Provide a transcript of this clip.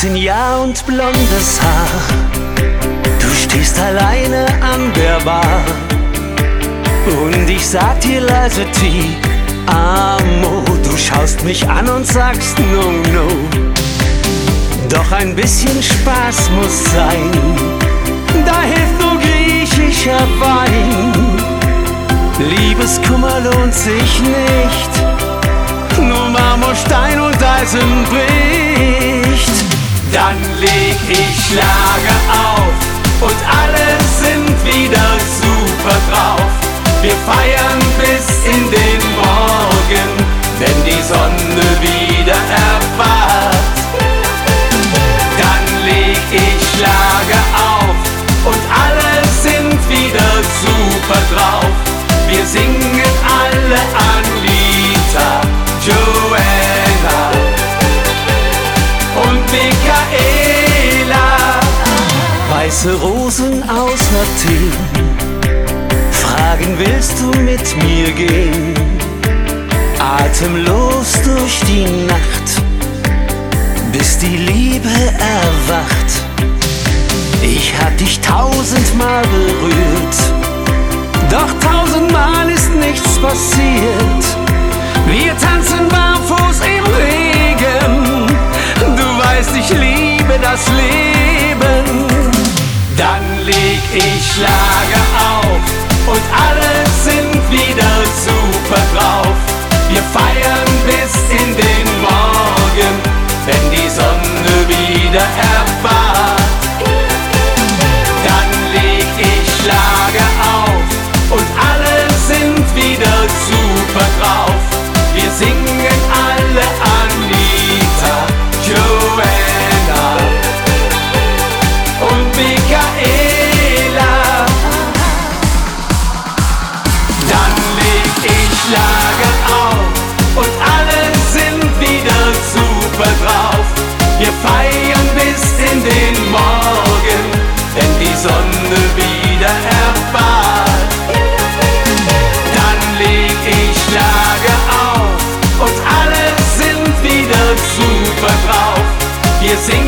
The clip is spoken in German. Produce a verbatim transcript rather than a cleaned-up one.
achtzehn Jahre und blondes Haar. Du stehst alleine an der Bar und ich sag dir leise Ti amo. Du schaust mich an und sagst no, no. Doch ein bisschen Spaß muss sein, da hilft nur griechischer Wein. Liebeskummer lohnt sich nicht, nur Marmorstein und Eisen bricht. Dann leg ich Schlager auf und alle sind wieder super drauf. Wir feiern bis in den Morgen, wenn die Sonne wieder erwacht. Dann leg ich Schlager auf und alle sind wieder super drauf. Wir singen alle Anita, Joanna und Michaela. Weiße Rosen aus Athen fragen, willst du mit mir gehen? Atemlos durch die Nacht, bis die Liebe erwacht. Ich hab dich tausendmal berührt, doch tausendmal ist nichts passiert. Wir tanzen barfuß im Regen, du weißt, ich liebe das Leben. Dann leg ich Schlager auf und alle sind wieder super drauf. Wir feiern bis in den Morgen, wenn die Sonne wieder erwacht. Dann leg ich Schlager auf und alle sind wieder super drauf. Wir singen alle Anita, Joanna und Michaela. Dann leg ich Schlager auf und alle sind wieder super drauf. Wir feiern bis in den Morgen, wenn die Sonne wieder erwacht. Dann leg ich Schlager auf und alle sind wieder super drauf. Wir singen